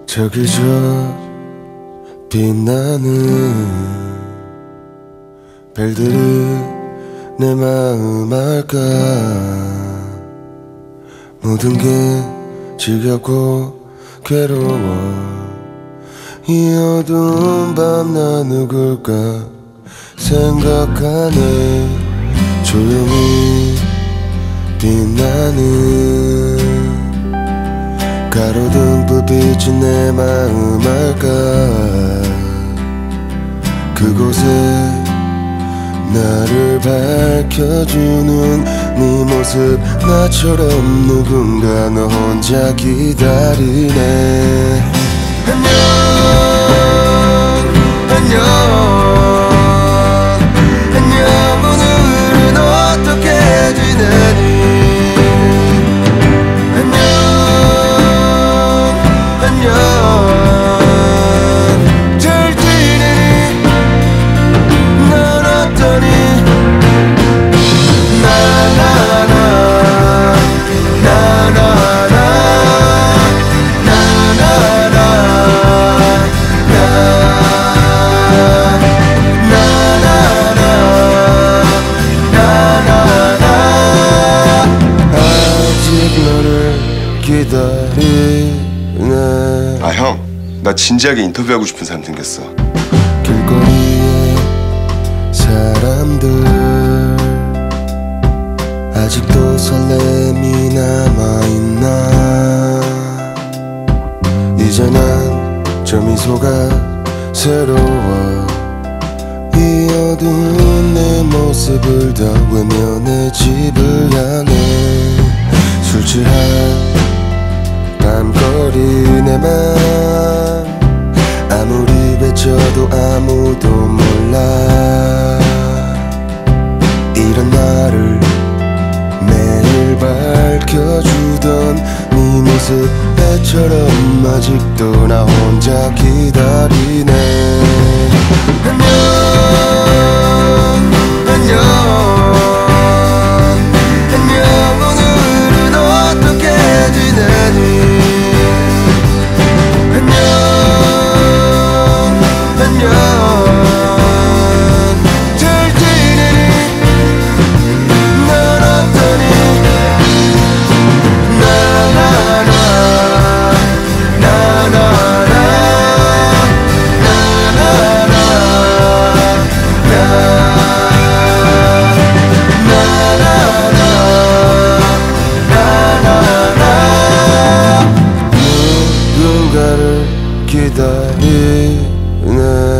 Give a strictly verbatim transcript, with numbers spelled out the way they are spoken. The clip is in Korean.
저기 저 빛나는 별들이 내 마음 알까. 모든 게 지겹고 괴로워. 이 어두운 밤 나 누굴까 생각하네. 조용히 빛나는 가로등 불빛이 내 마음 알까. 그곳에 나를 밝혀주는 네 모습. 나처럼 누군가 너 혼자 기다리네. 안녕 안녕 안녕. 오늘은 어떻게 지내니. 안녕 안녕. 잘 지내니. 넌 어떠니. 나나나 나나나 기다리네. 아 형, 나 진지하게 인터뷰하고 싶은 사람 생겼어. 길거리에 사람들 아직도 설렘이 남아있나. 이제 난 저 미소가 새로워. 이 어두운 내 모습을 다 외면해 집을 향해. 술 취한 밤거리 내 맘 아무리 외쳐도 아무도 몰라. 이런 나를 매일 밝혀주던 네 모습. 애처럼 아직도 나 혼자 기다리네. 안녕 안녕 안녕. 오늘은 어떻게 지내니. 안녕 안녕. 잘 지내니. 넌 어떠니. 나나나 나나나 나나나 나나나 누군가를 기다리네.